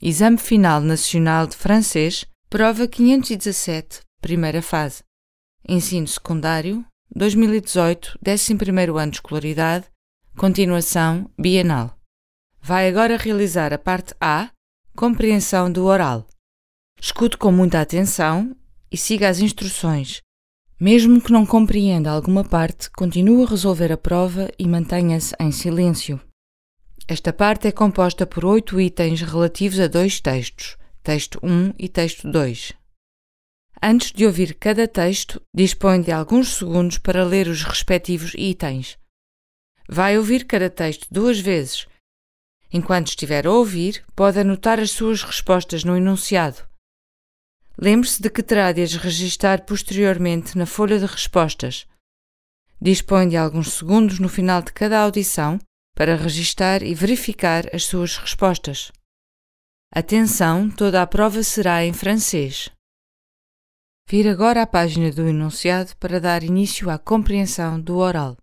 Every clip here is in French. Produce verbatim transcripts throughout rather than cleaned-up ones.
Exame Final Nacional de Francês, Prova quinhentos e dezassete, Primeira Fase. Ensino Secundário, dois mil e dezoito, décimo primeiro ano de escolaridade, Continuação Bienal. Vai agora realizar a parte A, Compreensão do oral. Escute com muita atenção e siga as instruções. Mesmo que não compreenda alguma parte, continue a resolver a prova e mantenha-se em silêncio. Esta parte é composta por oito itens relativos a dois textos, texto um e texto dois. Antes de ouvir cada texto, dispõe de alguns segundos para ler os respectivos itens. Vai ouvir cada texto duas vezes. Enquanto estiver a ouvir, pode anotar as suas respostas no enunciado. Lembre-se de que terá de as registar posteriormente na folha de respostas. Dispõe de alguns segundos no final de cada audição para registar e verificar as suas respostas. Atenção, toda a prova será em francês. Vire agora à página do enunciado para dar início à compreensão do oral.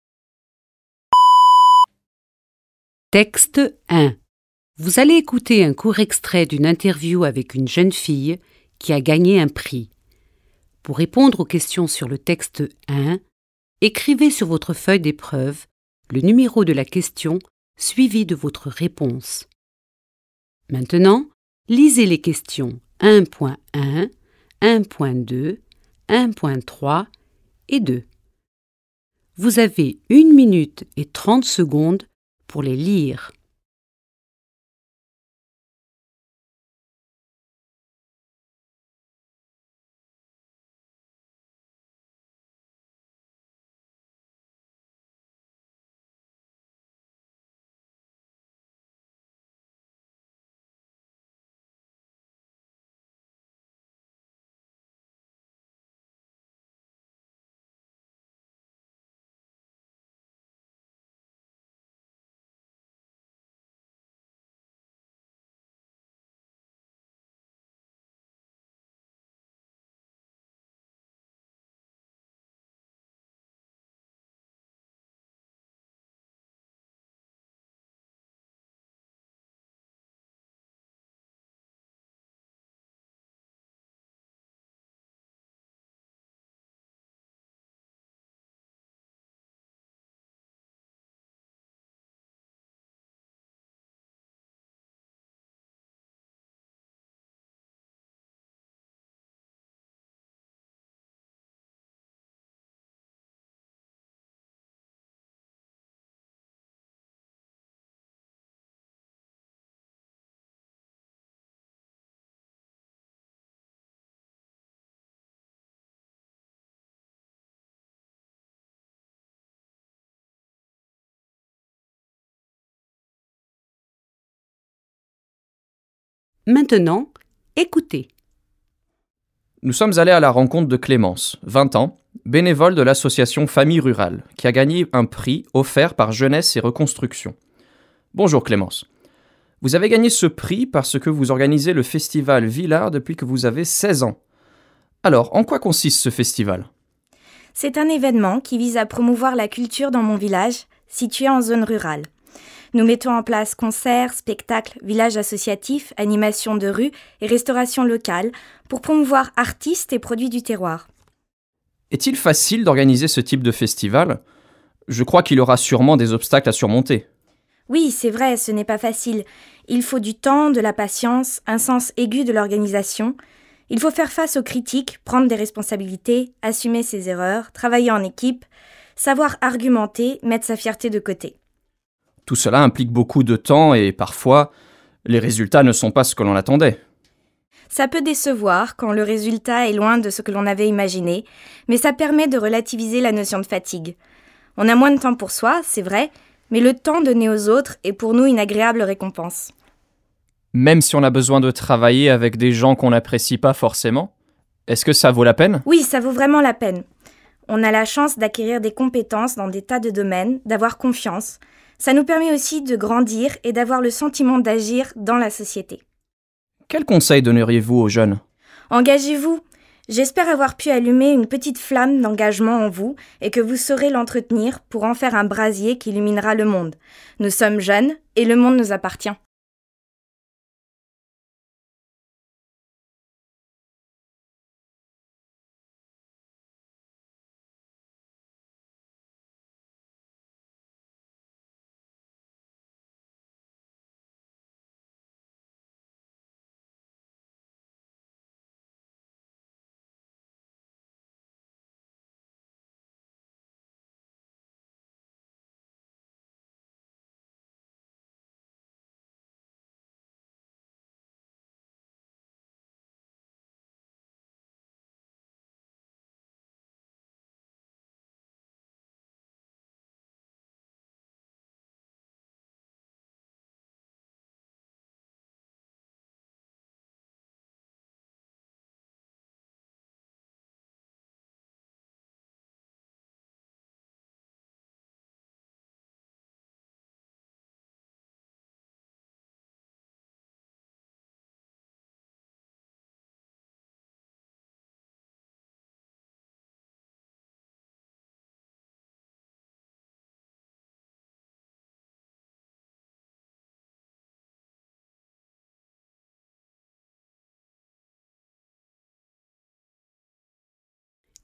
Texte un. Vous allez écouter un court extrait d'une interview avec une jeune fille qui a gagné un prix. Pour répondre aux questions sur le texte un, écrivez sur votre feuille d'épreuve le numéro de la question suivi de votre réponse. Maintenant, lisez les questions un point un, un point deux, un point trois et deux. Vous avez une minute et trente secondes pour les lire. Maintenant, écoutez. Nous sommes allés à la rencontre de Clémence, vingt ans, bénévole de l'association Famille Rurale, qui a gagné un prix offert par Jeunesse et Reconstruction. Bonjour Clémence. Vous avez gagné ce prix parce que vous organisez le festival Villard depuis que vous avez seize ans. Alors, en quoi consiste ce festival ? C'est un événement qui vise à promouvoir la culture dans mon village, situé en zone rurale. Nous mettons en place concerts, spectacles, villages associatifs, animations de rue et restauration locale pour promouvoir artistes et produits du terroir. Est-il facile d'organiser ce type de festival ? Je crois qu'il y aura sûrement des obstacles à surmonter. Oui, c'est vrai, ce n'est pas facile. Il faut du temps, de la patience, un sens aigu de l'organisation. Il faut faire face aux critiques, prendre des responsabilités, assumer ses erreurs, travailler en équipe, savoir argumenter, mettre sa fierté de côté. Tout cela implique beaucoup de temps et parfois, les résultats ne sont pas ce que l'on attendait. Ça peut décevoir quand le résultat est loin de ce que l'on avait imaginé, mais ça permet de relativiser la notion de fatigue. On a moins de temps pour soi, c'est vrai, mais le temps donné aux autres est pour nous une agréable récompense. Même si on a besoin de travailler avec des gens qu'on n'apprécie pas forcément, est-ce que ça vaut la peine ? Oui, ça vaut vraiment la peine. On a la chance d'acquérir des compétences dans des tas de domaines, d'avoir confiance. Ça nous permet aussi de grandir et d'avoir le sentiment d'agir dans la société. Quels conseils donneriez-vous aux jeunes ? Engagez-vous. J'espère avoir pu allumer une petite flamme d'engagement en vous et que vous saurez l'entretenir pour en faire un brasier qui illuminera le monde. Nous sommes jeunes et le monde nous appartient.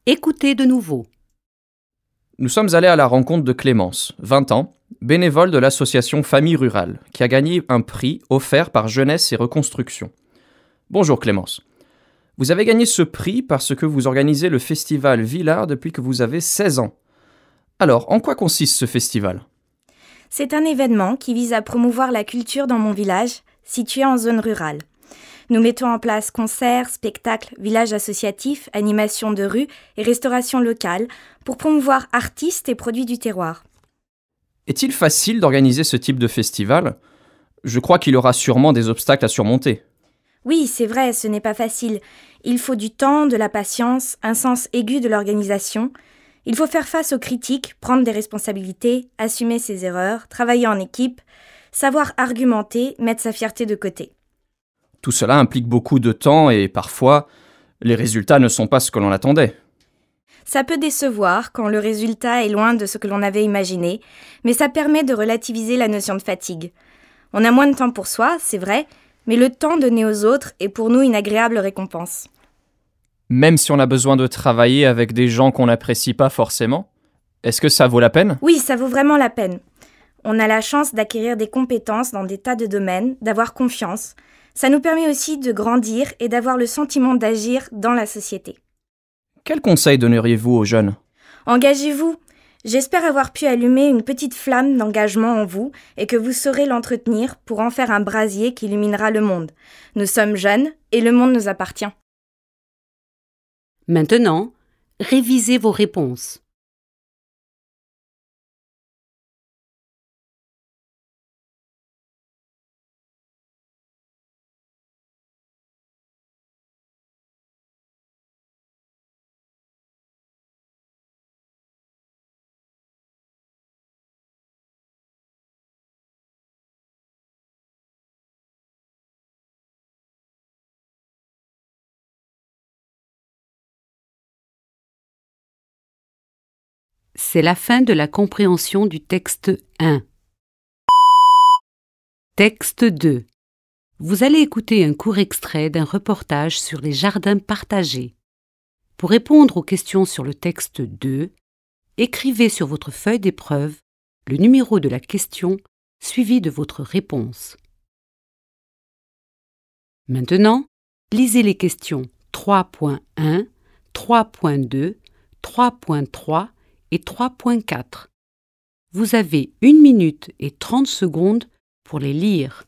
Écoutez de nouveau. Nous sommes allés à la rencontre de Clémence, vingt ans, bénévole de l'association Famille Rurale, qui a gagné un prix offert par Jeunesse et Reconstruction. Bonjour Clémence. Vous avez gagné ce prix parce que vous organisez le festival Villard depuis que vous avez seize ans. Alors, en quoi consiste ce festival ? C'est un événement qui vise à promouvoir la culture dans mon village, situé en zone rurale. Nous mettons en place concerts, spectacles, villages associatifs, animations de rue et restauration locale pour promouvoir artistes et produits du terroir. Est-il facile d'organiser ce type de festival ? Je crois qu'il y aura sûrement des obstacles à surmonter. Oui, c'est vrai, ce n'est pas facile. Il faut du temps, de la patience, un sens aigu de l'organisation. Il faut faire face aux critiques, prendre des responsabilités, assumer ses erreurs, travailler en équipe, savoir argumenter, mettre sa fierté de côté. Tout cela implique beaucoup de temps et parfois, les résultats ne sont pas ce que l'on attendait. Ça peut décevoir quand le résultat est loin de ce que l'on avait imaginé, mais ça permet de relativiser la notion de fatigue. On a moins de temps pour soi, c'est vrai, mais le temps donné aux autres est pour nous une agréable récompense. Même si on a besoin de travailler avec des gens qu'on n'apprécie pas forcément, est-ce que ça vaut la peine ? Oui, ça vaut vraiment la peine. On a la chance d'acquérir des compétences dans des tas de domaines, d'avoir confiance. Ça nous permet aussi de grandir et d'avoir le sentiment d'agir dans la société. Quels conseils donneriez-vous aux jeunes ? Engagez-vous. J'espère avoir pu allumer une petite flamme d'engagement en vous et que vous saurez l'entretenir pour en faire un brasier qui illuminera le monde. Nous sommes jeunes et le monde nous appartient. Maintenant, révisez vos réponses. C'est la fin de la compréhension du texte un. Texte deux. Vous allez écouter un court extrait d'un reportage sur les jardins partagés. Pour répondre aux questions sur le texte deux, écrivez sur votre feuille d'épreuve le numéro de la question suivi de votre réponse. Maintenant, lisez les questions trois point un, trois point deux, trois point trois et trois point quatre. Vous avez une minute et trente secondes pour les lire.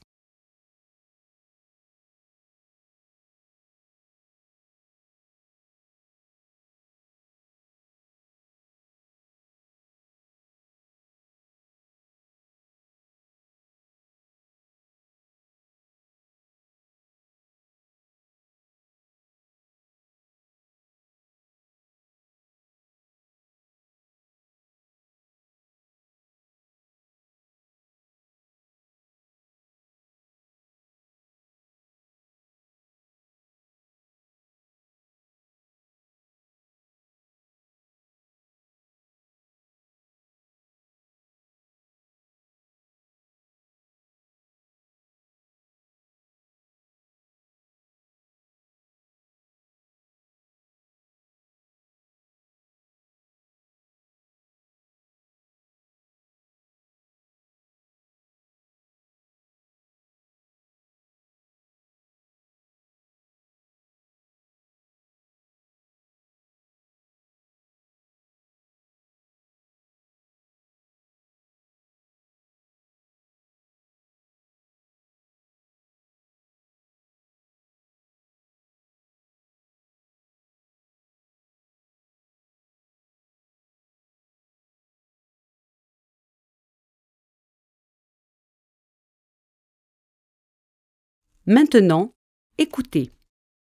Maintenant, écoutez.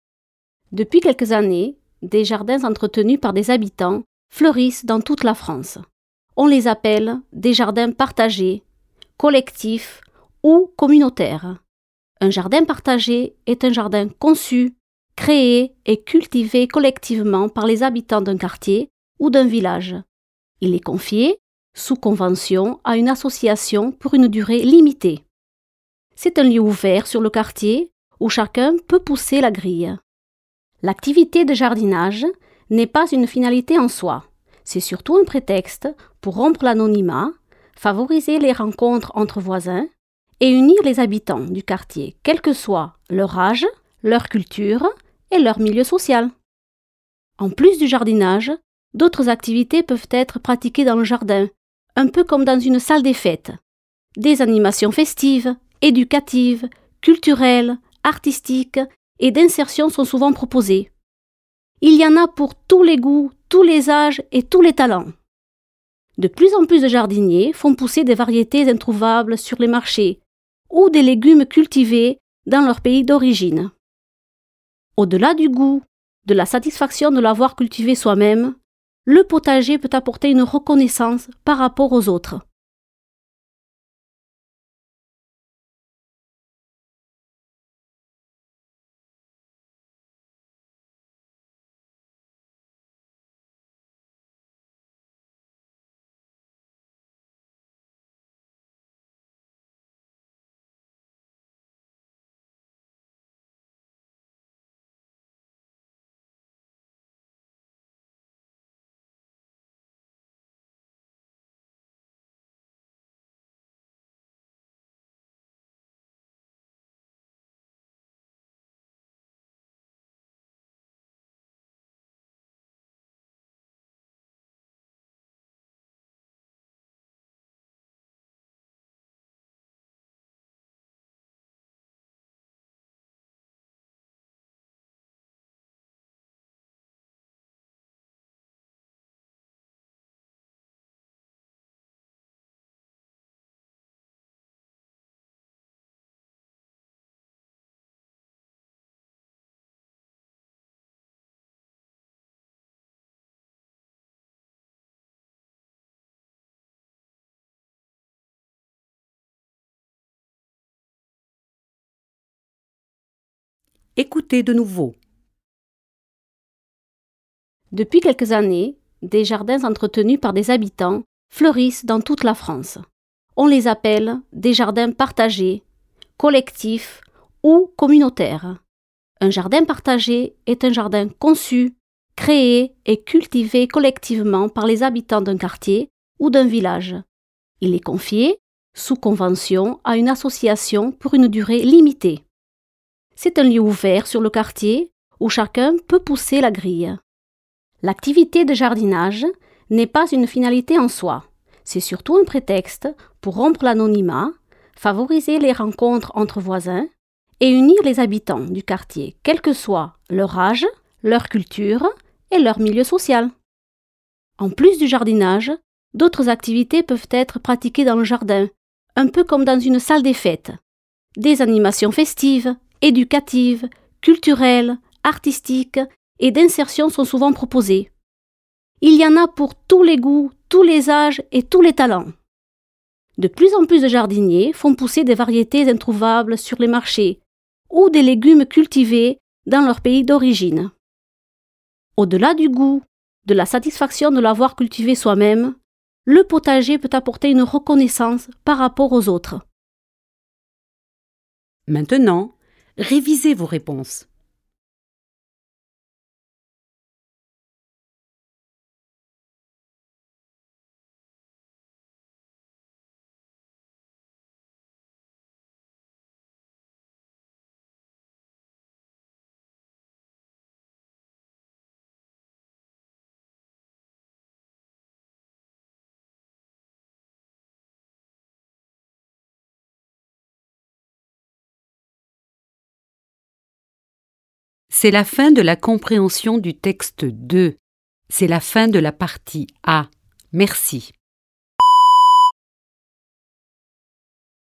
Depuis quelques années, des jardins entretenus par des habitants fleurissent dans toute la France. On les appelle des jardins partagés, collectifs ou communautaires. Un jardin partagé est un jardin conçu, créé et cultivé collectivement par les habitants d'un quartier ou d'un village. Il est confié, sous convention, à une association pour une durée limitée. C'est un lieu ouvert sur le quartier où chacun peut pousser la grille. L'activité de jardinage n'est pas une finalité en soi. C'est surtout un prétexte pour rompre l'anonymat, favoriser les rencontres entre voisins et unir les habitants du quartier, quel que soit leur âge, leur culture et leur milieu social. En plus du jardinage, d'autres activités peuvent être pratiquées dans le jardin, un peu comme dans une salle des fêtes. Des animations festives, éducatives, culturelles, artistiques et d'insertion sont souvent proposées. Il y en a pour tous les goûts, tous les âges et tous les talents. De plus en plus de jardiniers font pousser des variétés introuvables sur les marchés ou des légumes cultivés dans leur pays d'origine. Au-delà du goût, de la satisfaction de l'avoir cultivé soi-même, le potager peut apporter une reconnaissance par rapport aux autres. Écoutez de nouveau. Depuis quelques années, des jardins entretenus par des habitants fleurissent dans toute la France. On les appelle des jardins partagés, collectifs ou communautaires. Un jardin partagé est un jardin conçu, créé et cultivé collectivement par les habitants d'un quartier ou d'un village. Il est confié, sous convention, à une association pour une durée limitée. C'est un lieu ouvert sur le quartier où chacun peut pousser la grille. L'activité de jardinage n'est pas une finalité en soi. C'est surtout un prétexte pour rompre l'anonymat, favoriser les rencontres entre voisins et unir les habitants du quartier, quel que soit leur âge, leur culture et leur milieu social. En plus du jardinage, d'autres activités peuvent être pratiquées dans le jardin, un peu comme dans une salle des fêtes. Des animations festives, éducatives, culturelles, artistiques et d'insertion sont souvent proposées. Il y en a pour tous les goûts, tous les âges et tous les talents. De plus en plus de jardiniers font pousser des variétés introuvables sur les marchés ou des légumes cultivés dans leur pays d'origine. Au-delà du goût, de la satisfaction de l'avoir cultivé soi-même, le potager peut apporter une reconnaissance par rapport aux autres. Maintenant, révisez vos réponses. C'est la fin de la compréhension du texte deux. C'est la fin de la partie A. Merci.